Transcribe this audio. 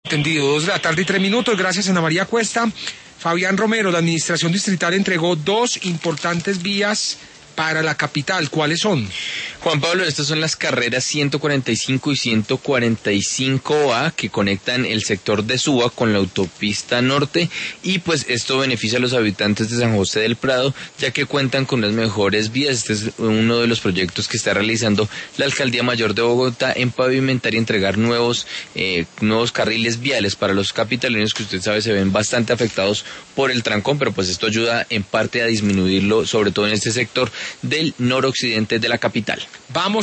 Entendido, 2 de la tarde y 3 minutos. Gracias, Ana María Cuesta. Fabián Romero, la Administración Distrital entregó 2 importantes vías para la capital. ¿Cuáles son? Juan Pablo, estas son las carreras 145 y 145A que conectan el sector de Suba con la autopista norte, y pues esto beneficia a los habitantes de San José del Prado, ya que cuentan con las mejores vías. Este es uno de los proyectos que está realizando la Alcaldía Mayor de Bogotá en pavimentar y entregar nuevos carriles viales para los capitalinos, que usted sabe se ven bastante afectados por el trancón, pero pues esto ayuda en parte a disminuirlo, sobre todo en este sector del noroccidente de la capital. Vamos